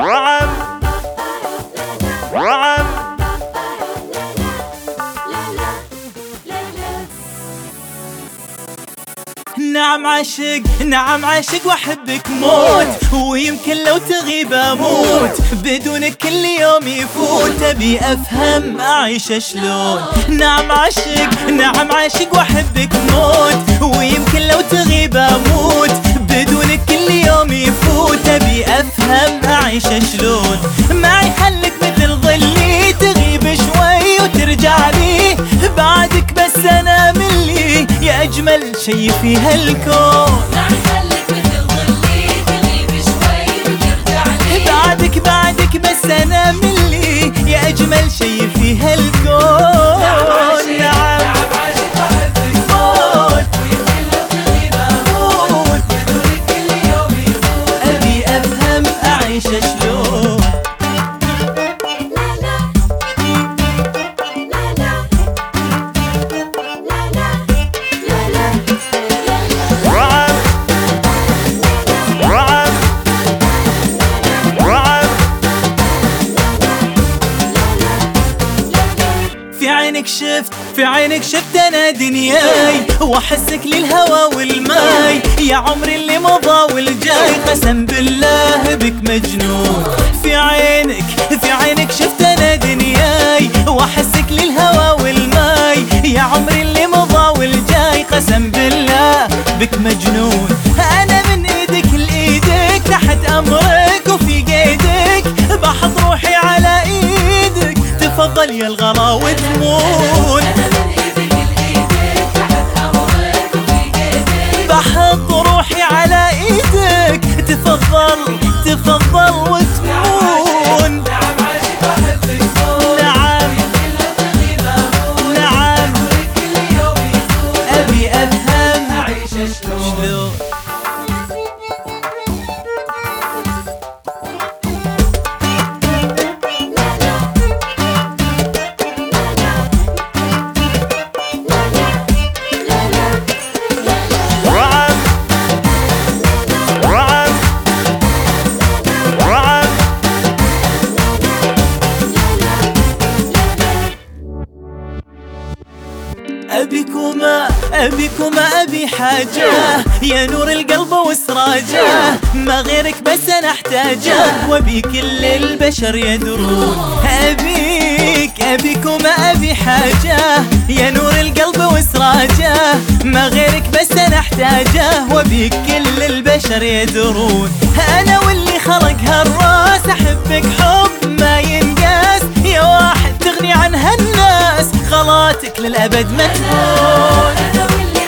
رعب رعب نعم عاشق نعم عاشق واحبك موت، ويمكن لو تغيب اموت بدونك كل يوم يفوت. ابي افهم اعيش شلون. نعم عاشق واحبك موت، ويمكن لو تغيب اموت بدونك كل يوم يفوت. ابي افهم اعيش شلون. معي حلك مثل ظلي، تغيب شوي وترجع لي بعدك، بس انا ملي يا اجمل شي في هالكون. معي حلك مثل ظلي، تغيب شوي وترجع لي بعدك بس انا ملي يا اجمل شي في هالكون. نعم عاشق واحبك موت، ويمكن لو تغيب اموت بدونك كل يوم يفوت. ابي افهم اعيش شلون. رعب رعب رعب في عينك شفت انا دنياي، واحسك للهوى والماي يا عمري اللي مضى والجاي. قسم بالله بك مجنون. في عينك شفت انا دنياي، واحسك للهوى والماي يا عمري اللي مضى والجاي. قسم بالله بك مجنون. انا من ايدك لايدك تحت امرك وفي قيدك، بحط روحي على ايدك تفضل يا الغلا وتمون. أنا من إيدك لإيدك تحت أمرك وفي قيدك، بحط روحي على ايدك تفضل وتمون. نعم عاشق واحبك موت، نعم ويمكن لو تغيب أموت نعم بدونك كل يوم يفوت. ابي افهم أعيش شلون. شلون. رعب رعب رعب أبيكما أبي حاجة يا نور القلب وسراجه، ما غيرك بس أنا أحتاجه وبي كل البشر يدرون. أبيكما أبي حاجة يا نور القلب وسراجه، ما غيرك بس أنا أحتاجه وبي كل البشر يدرون. أنا واللي خلق هالراس أحبك حب ما ينقاس، يا واحد تغني عن هالناس خلاطك للأبد ما تهون. أنا واللي